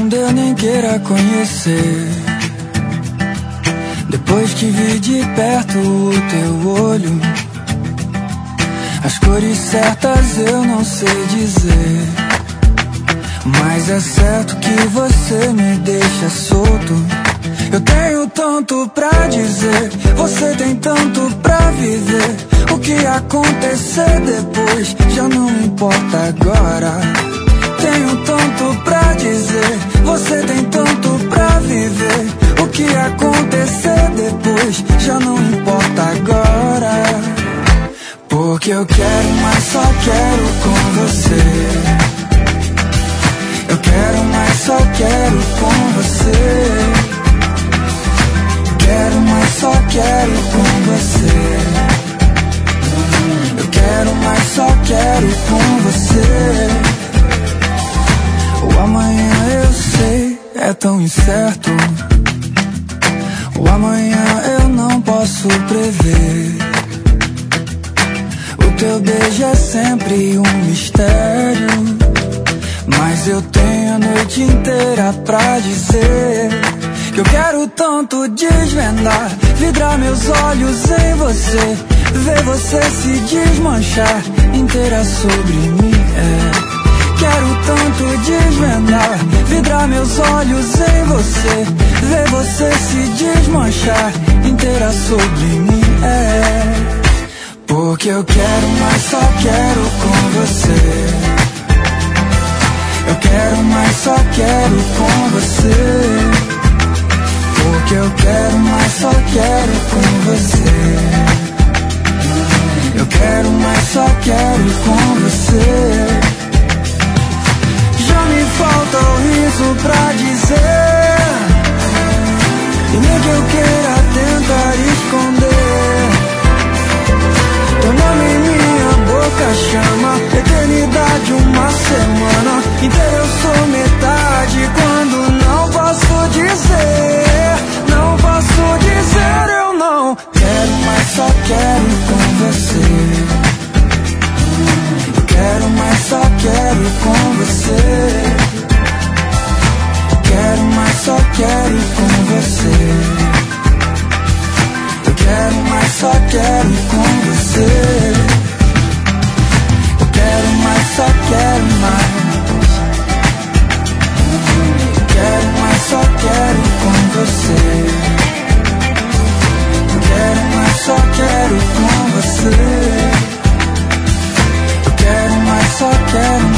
mundo eu nem queira conhecer. Depois que vi de perto o teu olho, as cores certas eu não sei dizer, mas é certo que você me deixa solto. Eu tenho tanto pra dizer, você tem tanto pra viver. O que acontecer depois já não importa agora. Tenho tanto pra dizer, você tem tanto pra viver. O que acontecer depois já não importa agora. Porque eu quero, mas só quero com você. Eu quero, mas só quero com você. Quero, mas só quero com você. Eu quero, mas só quero com você. O amanhã eu sei é tão incerto. O amanhã eu não posso prever. O teu beijo é sempre um mistério, mas eu tenho a noite inteira pra dizer que eu quero tanto desvendar, vidrar meus olhos em você, ver você se desmanchar inteira sobre mim. Quero tanto desvendar, vidrar meus olhos em você, ver você se desmanchar inteira sobre mim. Porque eu quero, mas só quero com você. Eu quero, mas só quero com você. Porque eu quero, mas só quero com você. Eu quero, mas só quero com você. Já me falta o riso pra dizer, e nem que eu queira tentar esconder. Teu nome em minha boca chama eternidade, uma semana inteira eu sou metade. Quando não posso dizer, não posso dizer eu não quero, mas só quero com você. Eu quero, mas só quero com você. Quero, mas só quero com você. Eu quero, mas só quero com você. Eu quero, mas só quero mais. Eu quero, mas só quero com você. Eu quero, mas só quero com você. Eu quero, mas só quero mais.